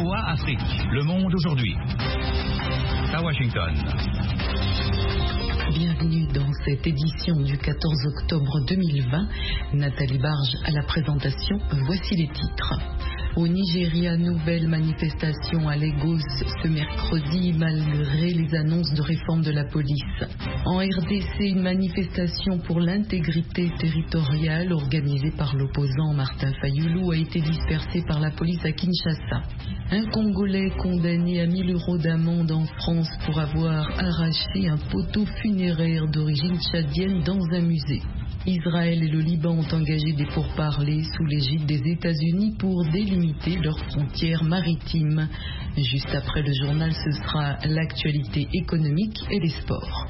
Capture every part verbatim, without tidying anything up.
V O A Afrique, Le Monde aujourd'hui. À Washington. Bienvenue dans cette édition du quatorze octobre deux mille vingt. Nathalie Barge à la présentation. Voici les titres. Au Nigeria, nouvelle manifestation à Lagos ce mercredi malgré les annonces de réforme de la police. En R D C, une manifestation pour l'intégrité territoriale organisée par l'opposant Martin Fayulu a été dispersée par la police à Kinshasa. Un Congolais condamné à mille euros d'amende en France pour avoir arraché un poteau funéraire d'origine tchadienne dans un musée. Israël et le Liban ont engagé des pourparlers sous l'égide des États-Unis pour délimiter leurs frontières maritimes. Juste après le journal, ce sera l'actualité économique et les sports.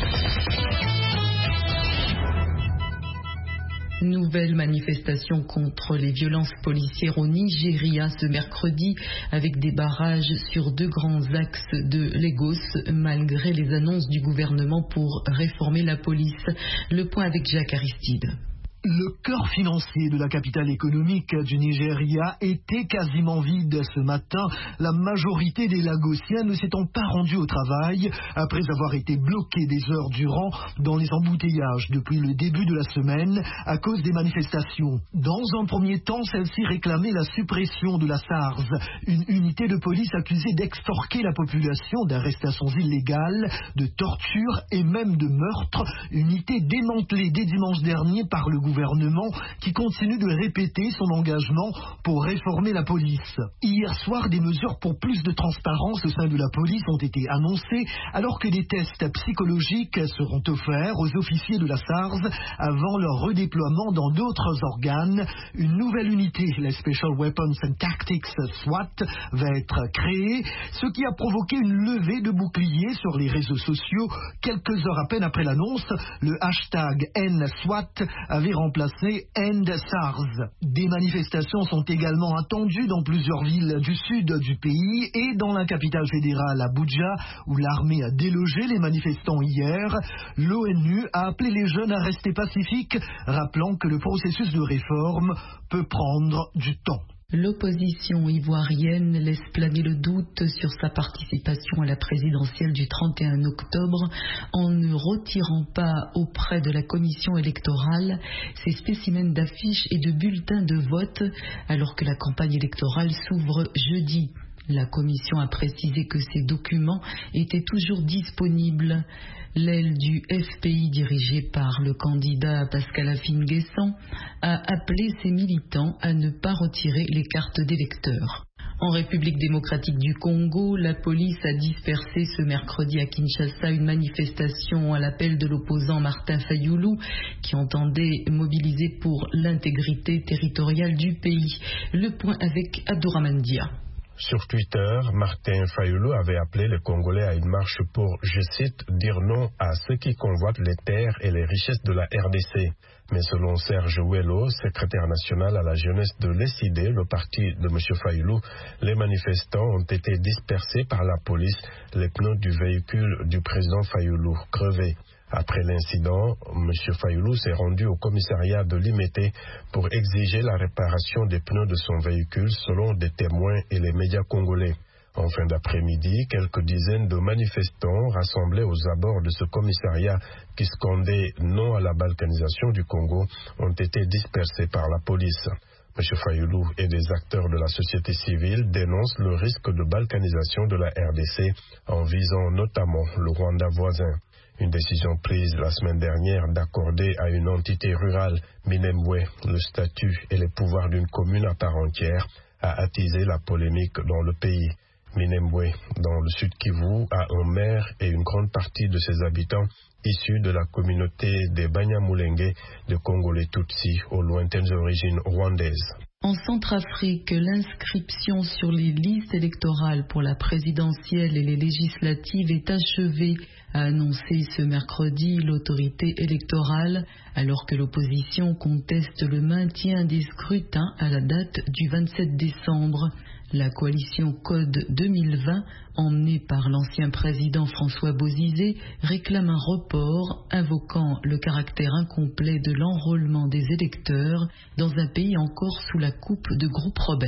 Nouvelle manifestation contre les violences policières au Nigeria ce mercredi avec des barrages sur deux grands axes de Lagos malgré les annonces du gouvernement pour réformer la police. Le point avec Jacques Aristide. Le cœur financier de la capitale économique du Nigeria était quasiment vide ce matin. La majorité des Lagosiens ne s'étant pas rendus au travail après avoir été bloqués des heures durant dans les embouteillages depuis le début de la semaine à cause des manifestations. Dans un premier temps, celle-ci réclamait la suppression de la SARS, une unité de police accusée d'extorquer la population d'arrestations illégales, de torture et même de meurtre. Unité démantelée dès dimanche dernier par le gouvernement. gouvernement qui continue de répéter son engagement pour réformer la police. Hier soir, des mesures pour plus de transparence au sein de la police ont été annoncées alors que des tests psychologiques seront offerts aux officiers de la SARS avant leur redéploiement dans d'autres organes. Une nouvelle unité, la Special Weapons and Tactics SWAT, va être créée, ce qui a provoqué une levée de boucliers sur les réseaux sociaux. Quelques heures à peine après l'annonce, le hashtag N SWAT avait remplacé End SARS. Des manifestations sont également attendues dans plusieurs villes du sud du pays et dans la capitale fédérale Abuja où l'armée a délogé les manifestants hier. L'ONU a appelé les jeunes à rester pacifiques, rappelant que le processus de réforme peut prendre du temps. L'opposition ivoirienne laisse planer le doute sur sa participation à la présidentielle du trente et un octobre en ne retirant pas auprès de la commission électorale ses spécimens d'affiches et de bulletins de vote alors que la campagne électorale s'ouvre jeudi. La commission a précisé que ces documents étaient toujours disponibles. L'aile du F P I dirigée par le candidat Pascal Afine-Guessant a appelé ses militants à ne pas retirer les cartes d'électeurs. En République démocratique du Congo, la police a dispersé ce mercredi à Kinshasa une manifestation à l'appel de l'opposant Martin Fayulu qui entendait mobiliser pour l'intégrité territoriale du pays. Le point avec Adouramandia. Sur Twitter, Martin Fayulu avait appelé les Congolais à une marche pour, je cite, dire non à ceux qui convoitent les terres et les richesses de la R D C. Mais selon Serge Ouello, secrétaire national à la jeunesse de l'E S I D, le parti de M. Fayulu, les manifestants ont été dispersés par la police, les pneus du véhicule du président Fayulu crevés. Après l'incident, M. Fayulu s'est rendu au commissariat de Limete pour exiger la réparation des pneus de son véhicule selon des témoins et les médias congolais. En fin d'après-midi, quelques dizaines de manifestants rassemblés aux abords de ce commissariat qui scandaient non à la balkanisation du Congo ont été dispersés par la police. M. Fayulu et des acteurs de la société civile dénoncent le risque de balkanisation de la R D C en visant notamment le Rwanda voisin. Une décision prise la semaine dernière d'accorder à une entité rurale, Minembwe, le statut et les pouvoirs d'une commune à part entière a attisé la polémique dans le pays. Minembwe, dans le sud Kivu, a un maire et une grande partie de ses habitants issus de la communauté des Banyamulenge, de Congolais Tutsi, aux lointaines origines rwandaises. En Centrafrique, l'inscription sur les listes électorales pour la présidentielle et les législatives est achevée, a annoncé ce mercredi l'autorité électorale, alors que l'opposition conteste le maintien des scrutins à la date du vingt-sept décembre. La coalition Code deux mille vingt, emmenée par l'ancien président François Bozizé, réclame un report, invoquant le caractère incomplet de l'enrôlement des électeurs dans un pays encore sous la coupe de groupes rebelles.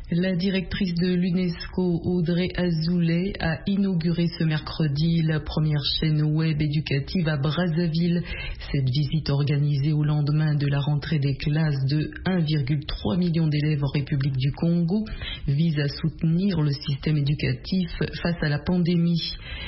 La directrice de l'UNESCO, Audrey Azoulay, a inauguré ce mercredi la première chaîne web éducative à Brazzaville. Cette visite organisée au lendemain de la rentrée des classes de un virgule trois million d'élèves en République du Congo vise à soutenir le système éducatif face à la pandémie.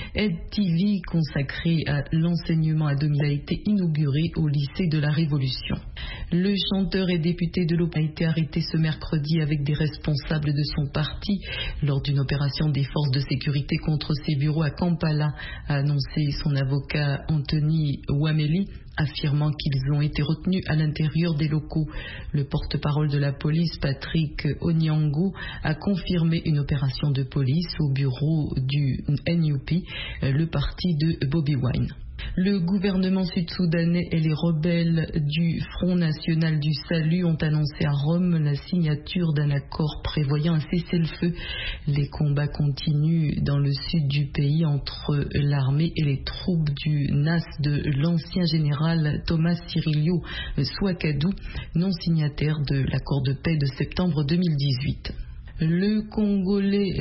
EdTV, consacré à l'enseignement à domicile, a été inauguré au lycée de la Révolution. Le chanteur et député de l'O P A a été arrêté ce mercredi avec des responsables de son parti lors d'une opération des forces de sécurité contre ses bureaux à Kampala, a annoncé son avocat Anthony Wameli, affirmant qu'ils ont été retenus à l'intérieur des locaux. Le porte-parole de la police, Patrick Onyango, a confirmé une opération de police au bureau du N U P, le parti de Bobi Wine. Le gouvernement sud-soudanais et les rebelles du Front National du Salut ont annoncé à Rome la signature d'un accord prévoyant un cessez-le-feu. Les combats continuent dans le sud du pays entre l'armée et les troupes du N A S de l'ancien général Thomas Cirilio Swakadou, non signataire de l'accord de paix de septembre deux mille dix-huit. Le Congolais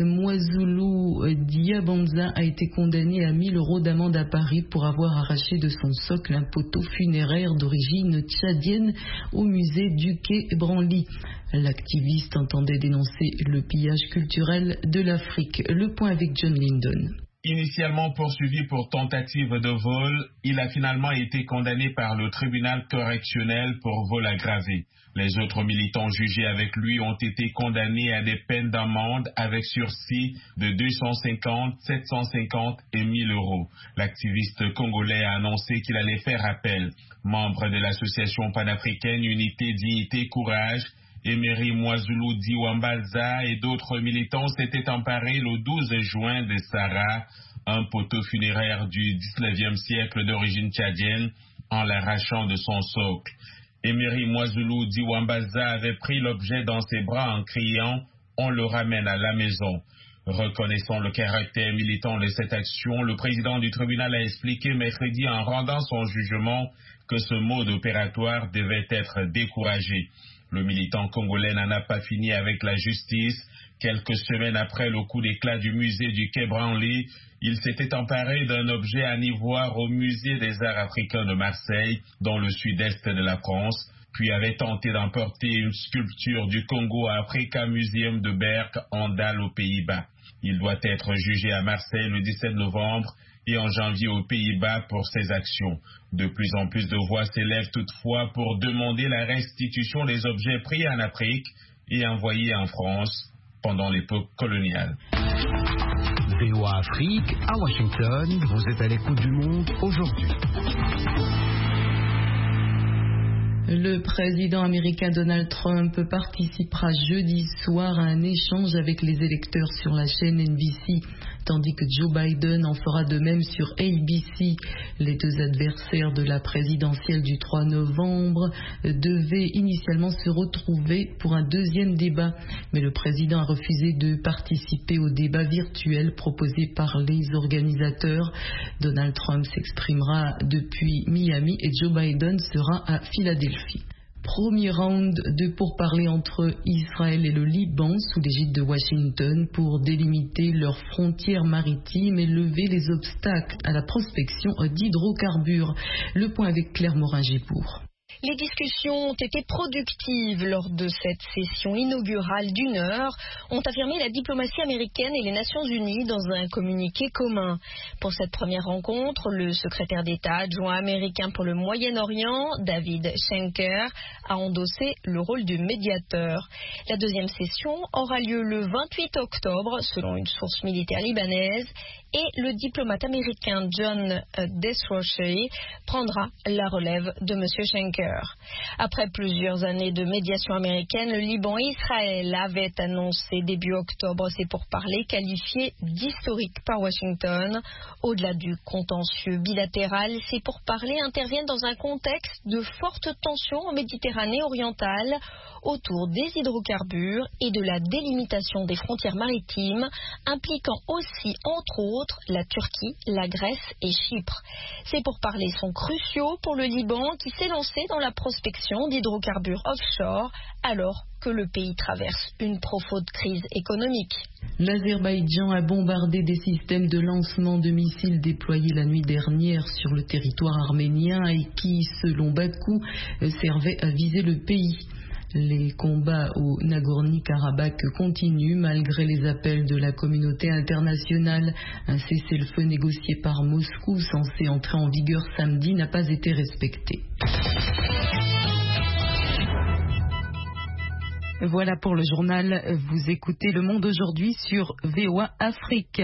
Mwazulu Diabanza a été condamné à mille euros d'amende à Paris pour avoir arraché de son socle un poteau funéraire d'origine tchadienne au musée du Quai Branly. L'activiste entendait dénoncer le pillage culturel de l'Afrique. Le point avec John Lyndon. Initialement poursuivi pour tentative de vol, il a finalement été condamné par le tribunal correctionnel pour vol aggravé. Les autres militants jugés avec lui ont été condamnés à des peines d'amende avec sursis de deux cent cinquante, sept cent cinquante et mille euros. L'activiste congolais a annoncé qu'il allait faire appel. Membre de l'association panafricaine Unité, Dignité, Courage, Emery Mwazulu Diwambaza et d'autres militants s'étaient emparés le douze juin de Sarah, un poteau funéraire du dix-neuvième siècle d'origine tchadienne, en l'arrachant de son socle. Emery Mwazulu Diwambaza avait pris l'objet dans ses bras en criant « On le ramène à la maison ». Reconnaissant le caractère militant de cette action, le président du tribunal a expliqué mercredi en rendant son jugement que ce mode opératoire devait être découragé. Le militant congolais n'en a pas fini avec la justice. Quelques semaines après le coup d'éclat du musée du Quai Branly, il s'était emparé d'un objet en ivoire au musée des arts africains de Marseille, dans le sud-est de la France, puis avait tenté d'emporter une sculpture du Congo à Africa Museum de Berck en Dalle aux Pays-Bas. Il doit être jugé à Marseille le dix-sept novembre et en janvier aux Pays-Bas pour ses actions. De plus en plus de voix s'élèvent toutefois pour demander la restitution des objets pris en Afrique et envoyés en France pendant l'époque coloniale. V O A Afrique, à Washington, vous êtes à l'écoute du monde aujourd'hui. Le président américain Donald Trump participera jeudi soir à un échange avec les électeurs sur la chaîne N B C, tandis que Joe Biden en fera de même sur A B C. Les deux adversaires de la présidentielle du trois novembre devaient initialement se retrouver pour un deuxième débat, mais le président a refusé de participer au débat virtuel proposé par les organisateurs. Donald Trump s'exprimera depuis Miami et Joe Biden sera à Philadelphie. Premier round de pourparlers entre Israël et le Liban sous l'égide de Washington pour délimiter leurs frontières maritimes et lever les obstacles à la prospection d'hydrocarbures. Le point avec Claire Morin-Gépour. Les discussions ont été productives lors de cette session inaugurale d'une heure, ont affirmé la diplomatie américaine et les Nations Unies dans un communiqué commun. Pour cette première rencontre, le secrétaire d'État adjoint américain pour le Moyen-Orient, David Schenker, a endossé le rôle du médiateur. La deuxième session aura lieu le vingt-huit octobre, selon une source militaire libanaise, et le diplomate américain John Desroches prendra la relève de M. Schenker. Après plusieurs années de médiation américaine, le Liban et Israël avaient annoncé début octobre ces pourparlers qualifiés d'historiques par Washington. Au-delà du contentieux bilatéral, ces pourparlers interviennent dans un contexte de fortes tensions en Méditerranée orientale autour des hydrocarbures et de la délimitation des frontières maritimes, impliquant aussi, entre autres, la Turquie, la Grèce et Chypre. Ces pourparlers sont cruciaux pour le Liban qui s'est lancé dans dans la prospection d'hydrocarbures offshore alors que le pays traverse une profonde crise économique. L'Azerbaïdjan a bombardé des systèmes de lancement de missiles déployés la nuit dernière sur le territoire arménien et qui, selon Bakou, servaient à viser le pays. Les combats au Nagorno-Karabakh continuent malgré les appels de la communauté internationale. Un cessez-le-feu négocié par Moscou, censé entrer en vigueur samedi, n'a pas été respecté. Voilà pour le journal. Vous écoutez Le Monde aujourd'hui sur V O A Afrique.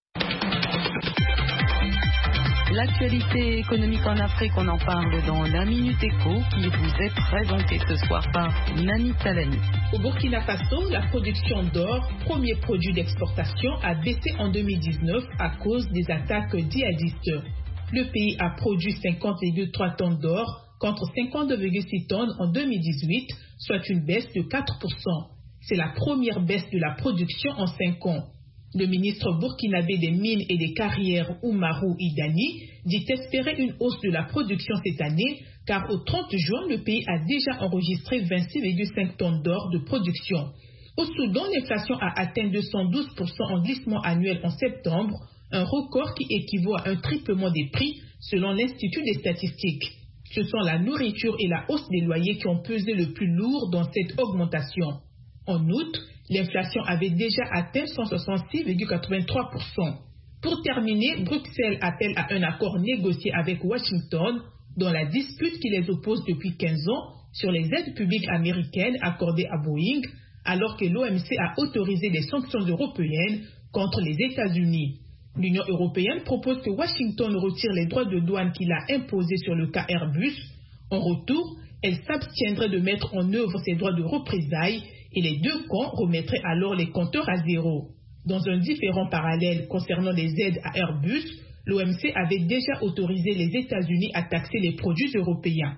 L'actualité économique en Afrique, on en parle dans la Minute Éco qui vous est présentée ce soir par Nani Talani. Au Burkina Faso, la production d'or, premier produit d'exportation, a baissé en deux mille dix-neuf à cause des attaques djihadistes. Le pays a produit cinquante virgule trois tonnes d'or contre cinquante-deux virgule six tonnes en deux mille dix-huit, soit une baisse de quatre pour cent. C'est la première baisse de la production en cinq ans. Le ministre burkinabé des Mines et des Carrières, Oumarou Idani, dit espérer une hausse de la production cette année, car au trente juin, le pays a déjà enregistré vingt-six virgule cinq tonnes d'or de production. Au Soudan, l'inflation a atteint deux cent douze pour cent en glissement annuel en septembre, un record qui équivaut à un triplement des prix, selon l'Institut des statistiques. Ce sont la nourriture et la hausse des loyers qui ont pesé le plus lourd dans cette augmentation. En août, l'inflation avait déjà atteint cent soixante-six virgule quatre-vingt-trois pour cent. Pour terminer, Bruxelles appelle à un accord négocié avec Washington dans la dispute qui les oppose depuis quinze ans sur les aides publiques américaines accordées à Boeing, alors que l'O M C a autorisé des sanctions européennes contre les États-Unis. L'Union européenne propose que Washington retire les droits de douane qu'il a imposés sur le cas Airbus. En retour, elle s'abstiendrait de mettre en œuvre ses droits de représailles et les deux camps remettraient alors les compteurs à zéro. Dans un différent parallèle concernant les aides à Airbus, l'O M C avait déjà autorisé les États-Unis à taxer les produits européens.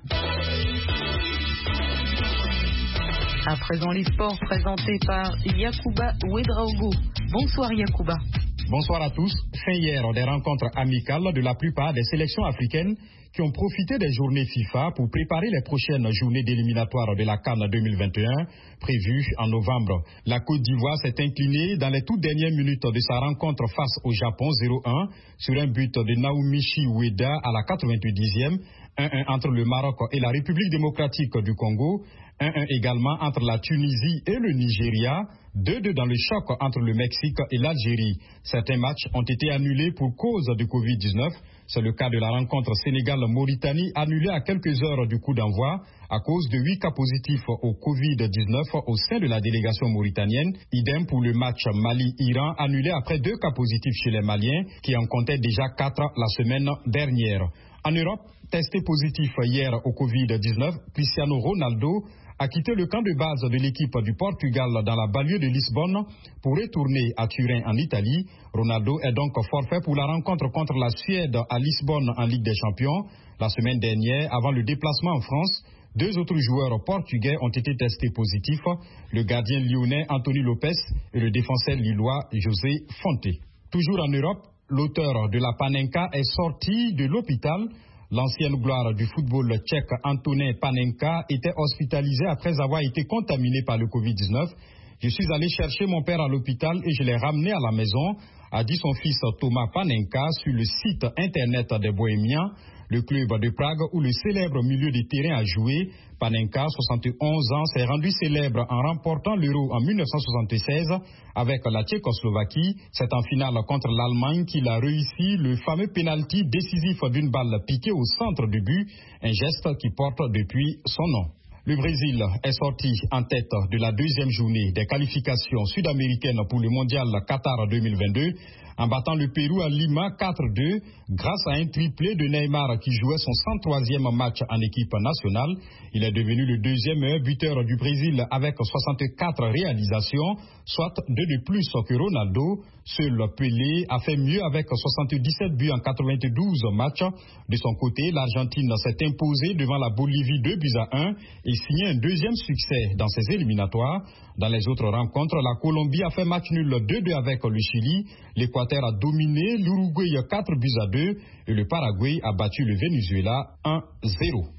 À présent, les sports présentés par Yacouba Ouedraogo. Bonsoir Yacouba. Bonsoir à tous. Fin hier des rencontres amicales de la plupart des sélections africaines qui ont profité des journées FIFA pour préparer les prochaines journées d'éliminatoire de la CAN deux mille vingt et un prévues en novembre. La Côte d'Ivoire s'est inclinée dans les toutes dernières minutes de sa rencontre face au Japon zéro un sur un but de Naomichi Ueda à la quatre-vingt-dixième, un un entre le Maroc et la République démocratique du Congo, un un également entre la Tunisie et le Nigeria, deux deux dans le choc entre le Mexique et l'Algérie. Certains matchs ont été annulés pour cause de covid dix-neuf. C'est le cas de la rencontre Sénégal-Mauritanie annulée à quelques heures du coup d'envoi à cause de huit cas positifs au covid dix-neuf au sein de la délégation mauritanienne. Idem pour le match Mali-Iran annulé après deux cas positifs chez les Maliens qui en comptaient déjà quatre la semaine dernière. En Europe, testé positif hier au covid dix-neuf, Cristiano Ronaldo a quitté le camp de base de l'équipe du Portugal dans la banlieue de Lisbonne pour retourner à Turin en Italie. Ronaldo est donc forfait pour la rencontre contre la Suède à Lisbonne en Ligue des Champions. La semaine dernière, avant le déplacement en France, deux autres joueurs portugais ont été testés positifs, le gardien lyonnais Anthony Lopez et le défenseur lillois José Fonte. Toujours en Europe, l'auteur de la Panenka est sorti de l'hôpital. L'ancienne gloire du football tchèque Antonin Panenka était hospitalisé après avoir été contaminé par le covid dix-neuf. Je suis allé chercher mon père à l'hôpital et je l'ai ramené à la maison, a dit son fils Thomas Panenka sur le site internet des Bohémiens, le club de Prague où le célèbre milieu de terrain a joué. Panenka, soixante et onze ans, s'est rendu célèbre en remportant l'Euro en mille neuf cent soixante-seize avec la Tchécoslovaquie. C'est en finale contre l'Allemagne qu'il a réussi le fameux pénalty décisif d'une balle piquée au centre du but, un geste qui porte depuis son nom. Le Brésil est sorti en tête de la deuxième journée des qualifications sud-américaines pour le mondial Qatar deux mille vingt-deux en battant le Pérou à Lima quatre deux grâce à un triplé de Neymar qui jouait son cent troisième match en équipe nationale. Il est devenu le deuxième meilleur buteur du Brésil avec soixante-quatre réalisations, soit deux de plus que Ronaldo. Seul Pelé a fait mieux avec soixante-dix-sept buts en quatre-vingt-douze matchs. De son côté, l'Argentine s'est imposée devant la Bolivie deux buts à un et signé un deuxième succès dans ses éliminatoires. Dans les autres rencontres, la Colombie a fait match nul deux deux avec le Chili. L'Équateur a dominé l'Uruguay quatre buts à deux et le Paraguay a battu le Venezuela un zéro.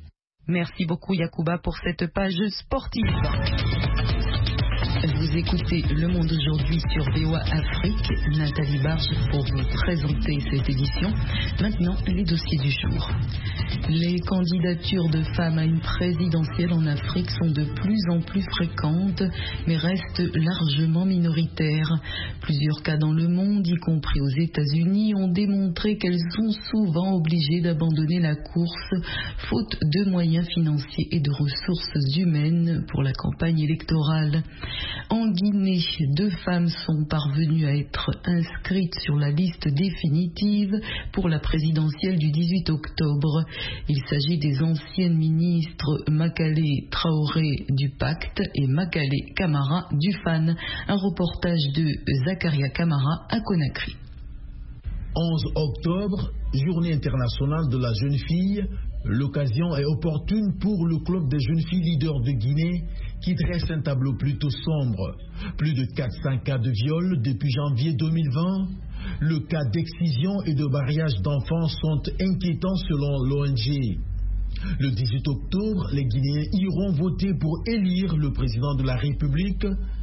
Merci beaucoup Yacouba pour cette page sportive. Vous écoutez Le Monde aujourd'hui sur V O A Afrique. Nathalie Barge pour vous présenter cette édition. Maintenant, les dossiers du jour. Les candidatures de femmes à une présidentielle en Afrique sont de plus en plus fréquentes, mais restent largement minoritaires. Plusieurs cas dans le monde, y compris aux États-Unis, ont démontré qu'elles sont souvent obligées d'abandonner la course, faute de moyens financiers et de ressources humaines pour la campagne électorale. En Guinée, deux femmes sont parvenues à être inscrites sur la liste définitive pour la présidentielle du dix-huit octobre. Il s'agit des anciennes ministres Makale Traoré du Pacte et Makale Camara du F A N. Un reportage de Zakaria Camara à Conakry. onze octobre, journée internationale de la jeune fille. L'occasion est opportune pour le club des jeunes filles leaders de Guinée qui dresse un tableau plutôt sombre. Plus de quatre cents cas de viol depuis janvier deux mille vingt. Le cas d'excision et de mariage d'enfants sont inquiétants selon l'O N G. Le dix-huit octobre, les Guinéens iront voter pour élire le président de la République.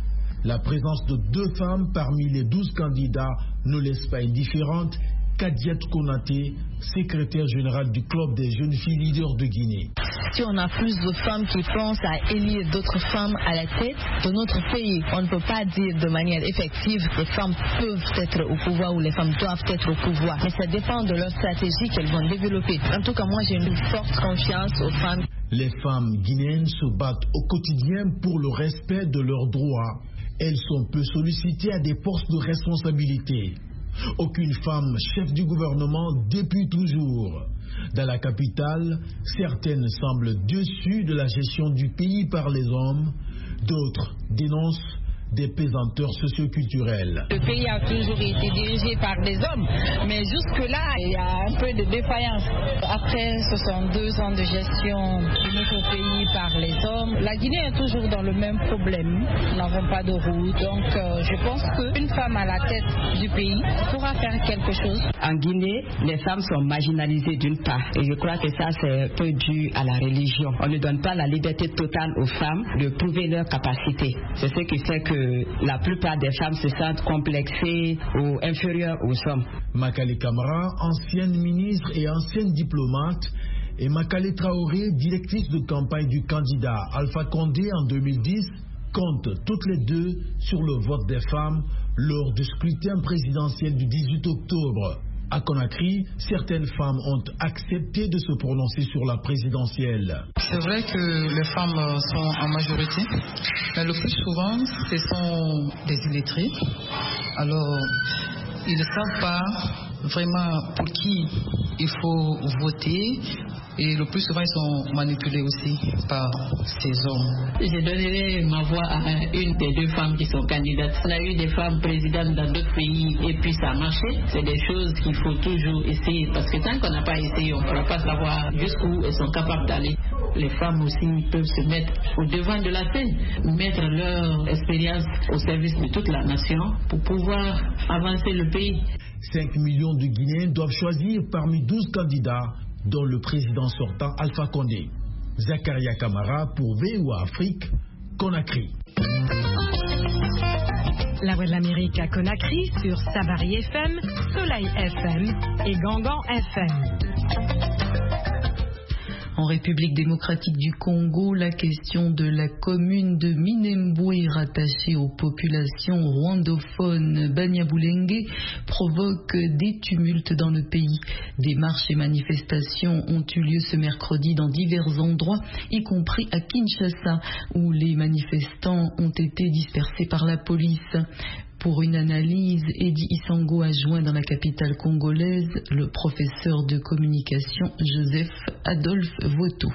La présence de deux femmes parmi les douze candidats ne laisse pas indifférente Kadiat Konaté, secrétaire générale du club des jeunes filles leaders de Guinée. Si on a plus de femmes qui pensent à élire d'autres femmes à la tête de notre pays, on ne peut pas dire de manière effective que les femmes peuvent être au pouvoir ou les femmes doivent être au pouvoir. Mais ça dépend de leur stratégie qu'elles vont développer. En tout cas, moi j'ai une forte confiance aux femmes. Les femmes guinéennes se battent au quotidien pour le respect de leurs droits. Elles sont peu sollicitées à des postes de responsabilité. Aucune femme chef du gouvernement depuis toujours. Dans la capitale, certaines semblent déçues de la gestion du pays par les hommes, d'autres dénoncent des pesanteurs socioculturelles. Le pays a toujours été dirigé par des hommes, mais jusque-là, il y a un peu de défaillance. Après soixante-deux ans de gestion de notre pays par les hommes, la Guinée est toujours dans le même problème. Nous n'avons pas de route, donc euh, je pense qu'une femme à la tête du pays pourra faire quelque chose. En Guinée, les femmes sont marginalisées d'une part, et je crois que ça c'est peu dû à la religion. On ne donne pas la liberté totale aux femmes de prouver leurs capacités. C'est ce qui fait que la plupart des femmes se sentent complexées ou inférieures aux hommes. Makale Camara, ancienne ministre et ancienne diplomate, et Makale Traoré, directrice de campagne du candidat Alpha Condé en deux mille dix, comptent toutes les deux sur le vote des femmes lors du scrutin présidentiel du dix-huit octobre. À Conakry, certaines femmes ont accepté de se prononcer sur la présidentielle. C'est vrai que les femmes sont en majorité, mais le plus souvent, ce sont des illettrés. Alors, ils ne savent pas vraiment pour qui il faut voter. Et le plus souvent, ils sont manipulés aussi par ces hommes. Je donnerai ma voix à une des deux femmes qui sont candidates. On a eu des femmes présidentes dans d'autres pays et puis ça a marché. C'est des choses qu'il faut toujours essayer parce que tant qu'on n'a pas essayé, on ne pourra pas savoir jusqu'où elles sont capables d'aller. Les femmes aussi peuvent se mettre au devant de la scène, mettre leur expérience au service de toute la nation pour pouvoir avancer le pays. cinq millions de Guinéens doivent choisir parmi douze candidats, dont le président sortant Alpha Condé. Zakaria Camara pour V O A Afrique, Conakry. La Voix de l'Amérique à Conakry sur Savary F M, Soleil F M et Gangan F M. En République démocratique du Congo, la question de la commune de Minembwe rattachée aux populations rwandophones Banyabulenge provoque des tumultes dans le pays. Des marches et manifestations ont eu lieu ce mercredi dans divers endroits, y compris à Kinshasa, où les manifestants ont été dispersés par la police. Pour une analyse, Eddie Isango a joint dans la capitale congolaise le professeur de communication Joseph Adolphe Voto.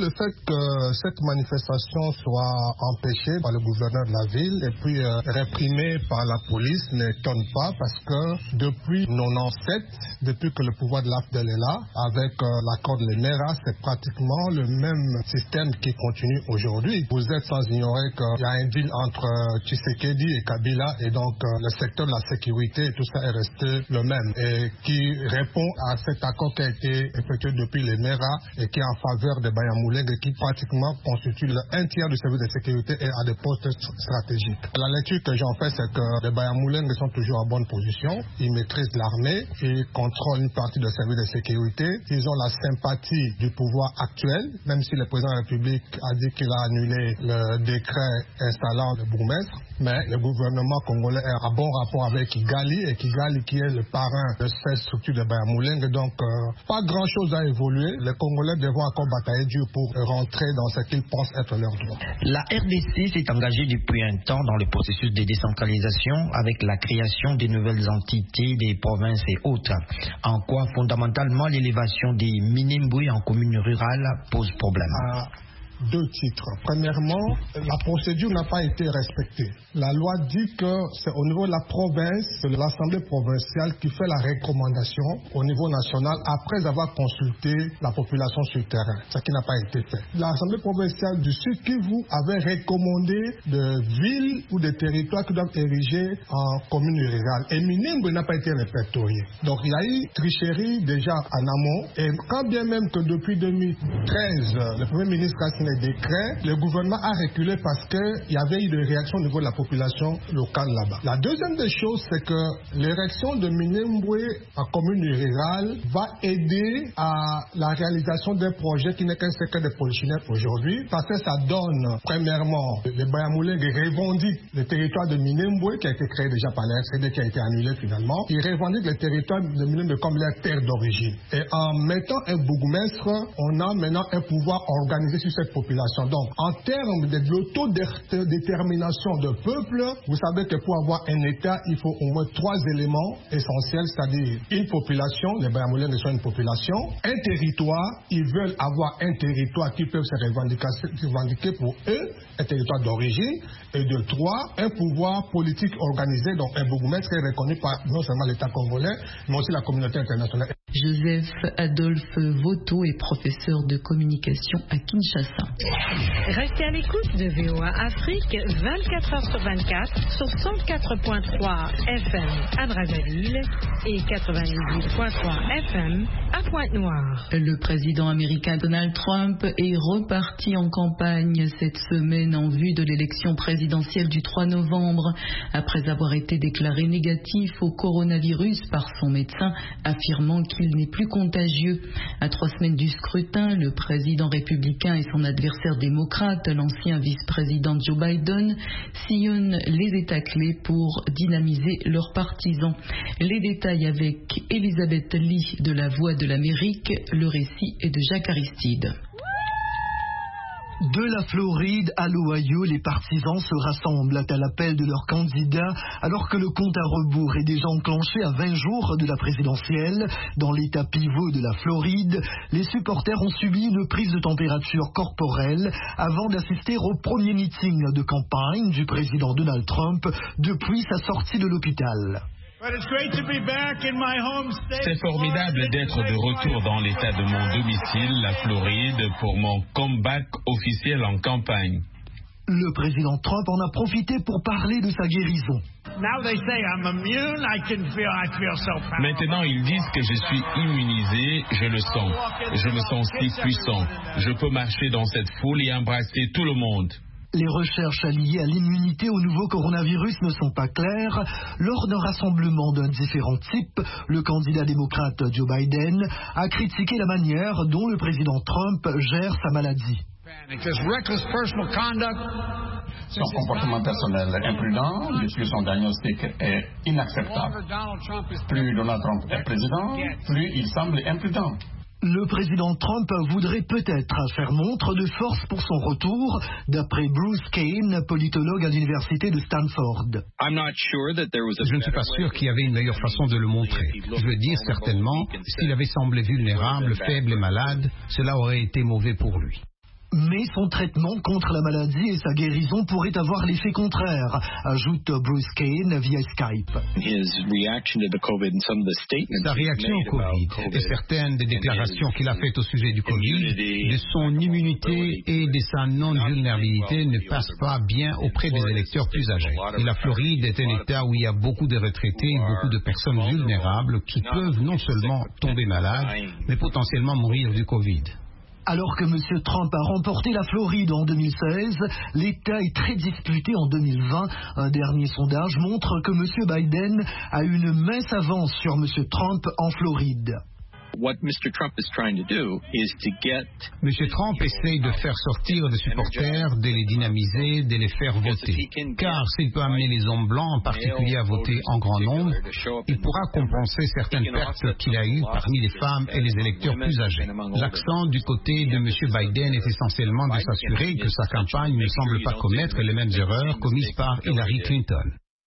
Le fait que cette manifestation soit empêchée par le gouverneur de la ville et puis euh, réprimée par la police n'étonne pas parce que depuis quatre-vingt-dix-sept, depuis que le pouvoir de l'A F D E L est là, avec euh, l'accord de l'Emera, c'est pratiquement le même système qui continue aujourd'hui. Vous êtes sans ignorer qu'il y a un deal entre euh, Tshisekedi et Kabila et donc euh, le secteur de la sécurité et tout ça est resté le même et qui répond à cet accord qui a été effectué depuis l'Emera et qui est en faveur de Banyamulenge et qui pratiquement constitue le un tiers du service de sécurité et à des postes stratégiques. La lecture que j'en fais, c'est que les Banyamulenge sont toujours en bonne position. Ils maîtrisent l'armée, ils contrôlent une partie du service de sécurité. Ils ont la sympathie du pouvoir actuel, même si le président de la République a dit qu'il a annulé le décret installant le bourgmestre. Mais le gouvernement congolais est en bon rapport avec Kigali et Kigali qui est le parrain de cette structure de Banyamulenge. Donc, euh, pas grand-chose à évoluer. Les Congolais devront encore batailler dur pour rentrer dans ce qu'ils pensent être leur droit. La R D C s'est engagée depuis un temps dans le processus de décentralisation avec la création des nouvelles entités des provinces et autres. En quoi, fondamentalement, l'élévation des Minembwe en commune rurale pose problème. Ah. Deux titres. Premièrement, la procédure n'a pas été respectée. La loi dit que c'est au niveau de la province, c'est l'Assemblée provinciale qui fait la recommandation au niveau national après avoir consulté la population sur le terrain, ce qui n'a pas été fait. L'Assemblée provinciale du Sud Kivu avait recommandé des villes ou des territoires qui doivent ériger en communes rurales. Et Minembwe n'a pas été répertorié. Donc il y a eu tricherie déjà en amont. Et quand bien même que depuis deux mille treize, le Premier ministre a signé les décrets, le gouvernement a reculé parce qu'il y avait eu des réactions au niveau de la population locale là-bas. La deuxième des choses, c'est que l'érection de Minembwe en commune rurale va aider à la réalisation d'un projet qui n'est qu'un secret de polichinelle aujourd'hui, parce que ça donne, premièrement, les Banyamulenge revendiquent le territoire de Minembwe qui a été créé déjà par la R C D qui a été annulé finalement. Ils revendiquent le territoire de Minembwe comme leur terre d'origine. Et en mettant un bourgmestre, on a maintenant un pouvoir organisé sur cette population. Donc, en termes de l'autodétermination de peuple, vous savez que pour avoir un État, il faut au moins trois éléments essentiels, c'est-à-dire une population, les Banyamulenge sont une population, un territoire, ils veulent avoir un territoire qui peut se revendiquer, revendiquer pour eux, un territoire d'origine, et de trois, un pouvoir politique organisé, donc un bourgmestre est reconnu par non seulement l'État congolais, mais aussi la communauté internationale. Joseph Adolphe Voto est professeur de communication à Kinshasa. Restez à l'écoute de V O A Afrique vingt-quatre heures sur vingt-quatre sur cent quatre point trois F M à Brazzaville et quatre-vingt-dix-huit point trois F M à Pointe-Noire. Le président américain Donald Trump est reparti en campagne cette semaine en vue de l'élection présidentielle du trois novembre, après avoir été déclaré négatif au coronavirus par son médecin, affirmant qu'il n'est plus contagieux. À trois semaines du scrutin, le président républicain et son adversaire démocrate, l'ancien vice-président Joe Biden, sillonnent les États clés pour dynamiser leurs partisans. Les détails avec Elisabeth Lee de La Voix de l'Amérique. Le récit est de Jacques Aristide. De la Floride à l'Ohio, les partisans se rassemblent à l'appel de leur candidat alors que le compte à rebours est déjà enclenché à vingt jours de la présidentielle. Dans l'état pivot de la Floride, les supporters ont subi une prise de température corporelle avant d'assister au premier meeting de campagne du président Donald Trump depuis sa sortie de l'hôpital. C'est formidable d'être de retour dans l'état de mon domicile, la Floride, pour mon comeback officiel en campagne. Le président Trump en a profité pour parler de sa guérison. Maintenant, ils disent que je suis immunisé, je le sens. Je me sens si puissant. Je peux marcher dans cette foule et embrasser tout le monde. Les recherches liées à l'immunité au nouveau coronavirus ne sont pas claires. Lors d'un rassemblement d'un différent type, le candidat démocrate Joe Biden a critiqué la manière dont le président Trump gère sa maladie. Son comportement personnel est imprudent, depuis son diagnostic est inacceptable. Plus Donald Trump est président, plus il semble imprudent. Le président Trump voudrait peut-être faire montre de force pour son retour, d'après Bruce Kane, politologue à l'université de Stanford. Je ne suis pas sûr qu'il y avait une meilleure façon de le montrer. Je veux dire, certainement, s'il avait semblé vulnérable, faible et malade, cela aurait été mauvais pour lui. Mais son traitement contre la maladie et sa guérison pourraient avoir l'effet contraire, ajoute Bruce Kane via Skype. Sa réaction au Covid et certaines des déclarations qu'il a faites au sujet du Covid, de son immunité et de sa non-vulnérabilité ne passent pas bien auprès des électeurs plus âgés. Et la Floride est un État où il y a beaucoup de retraités et beaucoup de personnes vulnérables qui peuvent non seulement tomber malades, mais potentiellement mourir du Covid. Alors que M. Trump a remporté la Floride en deux mille seize, l'État est très disputé en deux mille vingt. Un dernier sondage montre que M. Biden a une mince avance sur M. Trump en Floride. What Mister Trump is trying to do is to get M. Trump essaye de faire sortir des supporters, de les dynamiser, de les faire voter. Car s'il peut amener les hommes blancs en particulier à voter en grand nombre, il pourra compenser certaines pertes qu'il a eues parmi les femmes et les électeurs plus âgés. L'accent du côté de M. Biden est essentiellement de s'assurer que sa campagne ne semble pas commettre les mêmes erreurs commises par Hillary Clinton.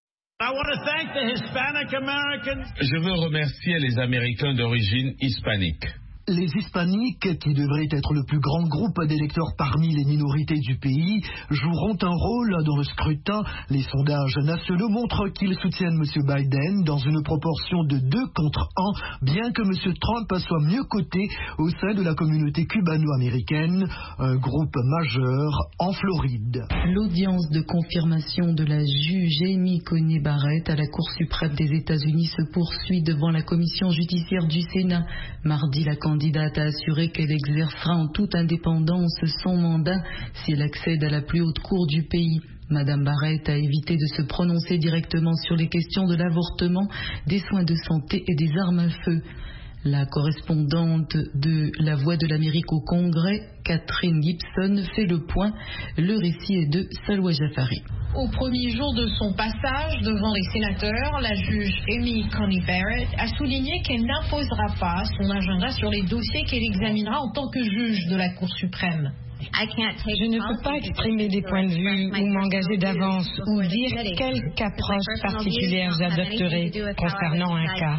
Je veux remercier les Américains d'origine hispanique. Les hispaniques, qui devraient être le plus grand groupe d'électeurs parmi les minorités du pays, joueront un rôle dans le scrutin. Les sondages nationaux montrent qu'ils soutiennent M. Biden dans une proportion de deux contre un, bien que M. Trump soit mieux coté au sein de la communauté cubano-américaine, un groupe majeur en Floride. L'audience de confirmation de la juge Amy Coney Barrett à la Cour suprême des États-Unis se poursuit devant la commission judiciaire du Sénat. Mardi, la candidate a assuré qu'elle exercera en toute indépendance son mandat si elle accède à la plus haute cour du pays. Madame Barrett a évité de se prononcer directement sur les questions de l'avortement, des soins de santé et des armes à feu. La correspondante de La Voix de l'Amérique au Congrès, Catherine Gibson, fait le point. Le récit est de Salwa Jafari. Au premier jour de son passage devant les sénateurs, la juge Amy Coney Barrett a souligné qu'elle n'imposera pas son agenda sur les dossiers qu'elle examinera en tant que juge de la Cour suprême. Je ne peux pas exprimer des points de vue ou m'engager d'avance ou dire quelque approche particulière j'adopterai concernant un cas.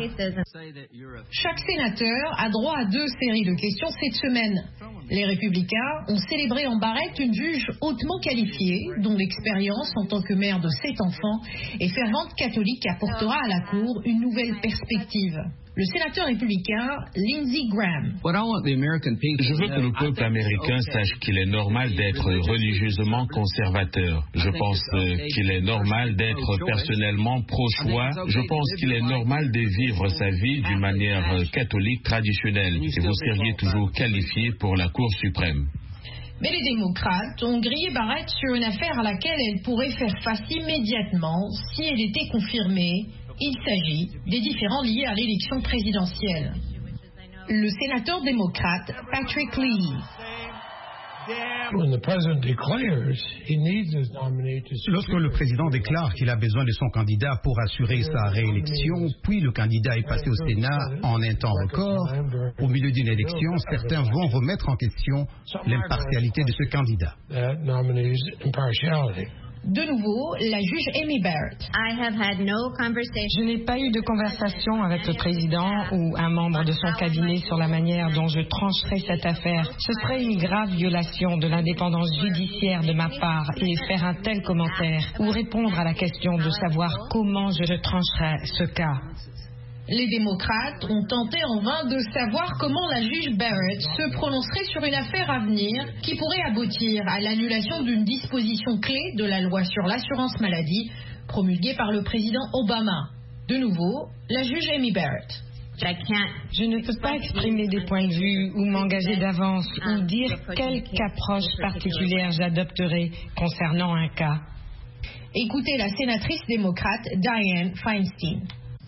Chaque sénateur a droit à deux séries de questions cette semaine. Les républicains ont célébré en Barrett une juge hautement qualifiée, dont l'expérience en tant que mère de sept enfants et fervente catholique apportera à la Cour une nouvelle perspective. Le sénateur républicain Lindsey Graham. Je veux que le peuple américain sache qu'il est normal d'être religieusement conservateur. Je pense qu'il est normal d'être personnellement pro-choix. Je pense qu'il est normal de vivre sa vie d'une manière catholique traditionnelle. Et vous seriez toujours qualifié pour la Cour suprême. Mais les démocrates ont grillé Barrett sur une affaire à laquelle elle pourrait faire face immédiatement si elle était confirmée. Il s'agit des différends liés à l'élection présidentielle. Le sénateur démocrate Patrick Leahy. Lorsque le président déclare qu'il a besoin de son candidat pour assurer sa réélection, puis le candidat est passé au Sénat en un temps record, au milieu d'une élection, certains vont remettre en question l'impartialité de ce candidat. De nouveau, la juge Amy Barrett. Je n'ai pas eu de conversation avec le président ou un membre de son cabinet sur la manière dont je trancherai cette affaire. Ce serait une grave violation de l'indépendance judiciaire de ma part et faire un tel commentaire ou répondre à la question de savoir comment je trancherai ce cas. Les démocrates ont tenté en vain de savoir comment la juge Barrett se prononcerait sur une affaire à venir qui pourrait aboutir à l'annulation d'une disposition clé de la loi sur l'assurance maladie promulguée par le président Obama. De nouveau, la juge Amy Barrett. Je ne peux pas exprimer des points de vue ou m'engager d'avance ou dire quelque approche particulière j'adopterai concernant un cas. Écoutez la sénatrice démocrate Dianne Feinstein.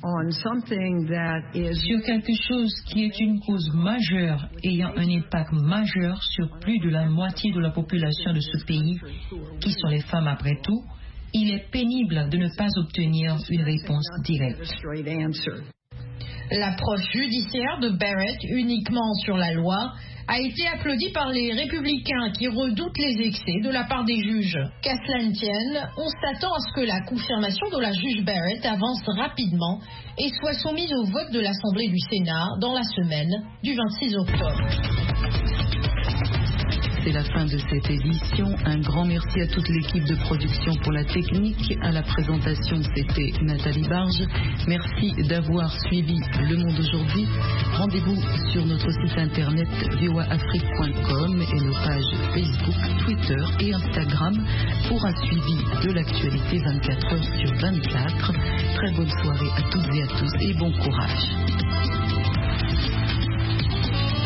Sur quelque chose qui est une cause majeure ayant un impact majeur sur plus de la moitié de la population de ce pays, qui sont les femmes après tout, il est pénible de ne pas obtenir une réponse directe. L'approche judiciaire de Barrett uniquement sur la loi a été applaudie par les républicains qui redoutent les excès de la part des juges. Qu'à cela ne tienne, on s'attend à ce que la confirmation de la juge Barrett avance rapidement et soit soumise au vote de l'Assemblée du Sénat dans la semaine du vingt-six octobre. c'est la fin de cette édition. Un grand merci à toute l'équipe de production pour la technique. À la présentation, c'était Nathalie Barge. Merci d'avoir suivi Le Monde aujourd'hui. Rendez-vous sur notre site internet v o a afrique point com et nos pages Facebook, Twitter et Instagram pour un suivi de l'actualité vingt-quatre heures sur vingt-quatre. Très bonne soirée à toutes et à tous et bon courage.